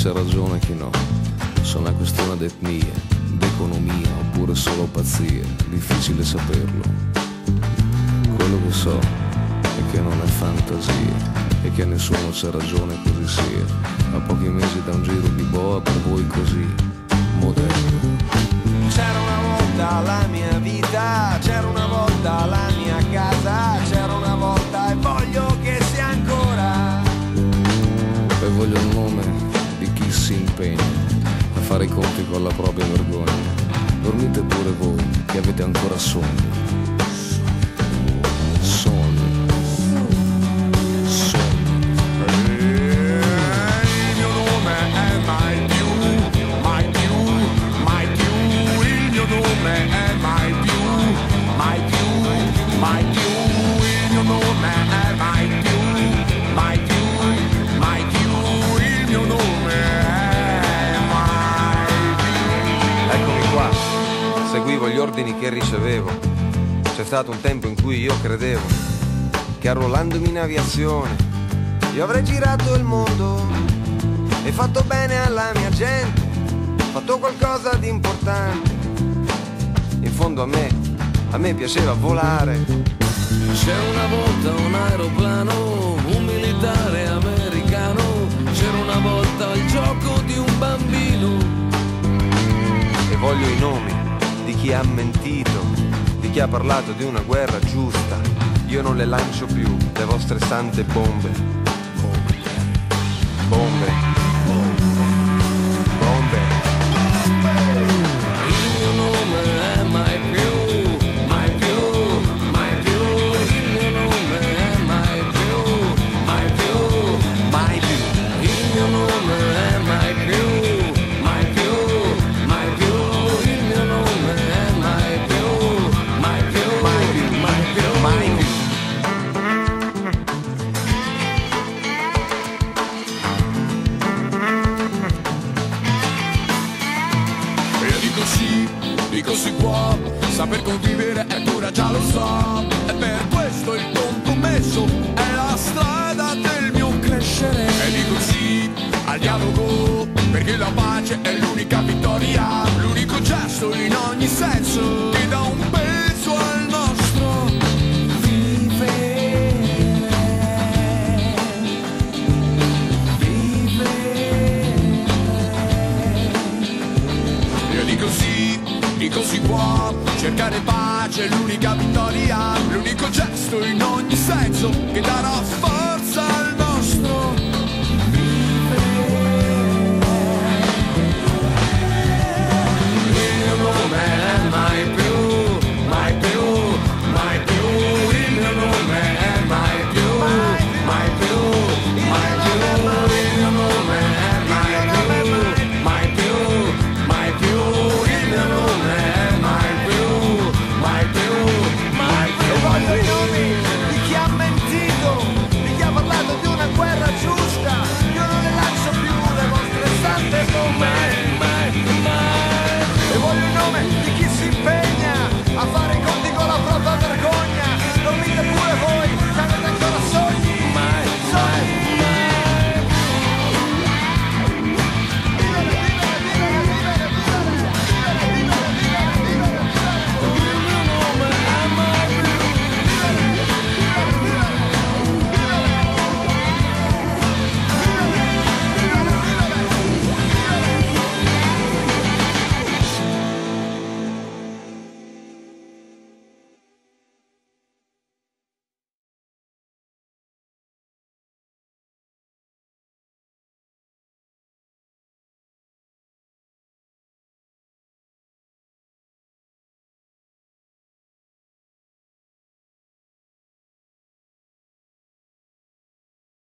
c'è ragione e chi no. Sono una questione d'etnia, d'economia oppure solo pazzia, difficile saperlo. Quello che so è che non è fantasia e che nessuno c'ha ragione così sia. A pochi mesi da un giro di boa per voi così moderno. C'era una volta la mia vita, c'era una volta la mia casa, c'era una volta e voglio che sia ancora. E voglio il nome di chi si impegna a fare i conti con la propria vergogna. Dormite pure voi che avete ancora sogni. Sogni. Il mio nome è mai più, mai più, mai più. Il mio nome è mai più, mai più, mai più. Il mio nome è mai più, mai più, mai più. Il mio nome è mai più. Eccomi qua, seguivo gli ordini che ricevevo. C'è stato un tempo in cui io credevo che arruolandomi in aviazione io avrei girato il mondo e fatto bene alla mia gente, fatto qualcosa di importante. In fondo a me piaceva volare. C'era una volta un aeroplano, un militare americano, c'era una volta il gioco di un bambino. E voglio i nomi di chi ha mentito, di chi ha parlato di una guerra giusta. Io non le lancio più, le vostre sante bombe. Bombe. Bombe. Il mio nome è mai più, mai più, mai più. Il mio nome è mai più, mai più, mai più. Il mio nome è mai più, mai più, mai più. Il mio nome è mai più, mai più, mai più, mai più, mai più. Dico si può, saper convivere è dura, già lo so. E per questo il compromesso è la strada del mio crescere. E dico sì al dialogo, perché la pace è l'unica vittoria, l'unico gesto in ogni senso che dà un peso al nostro vivere. Io dico sì, dico si può, cercare pace è l'unica vittoria, l'unico gesto in ogni senso che darà forza.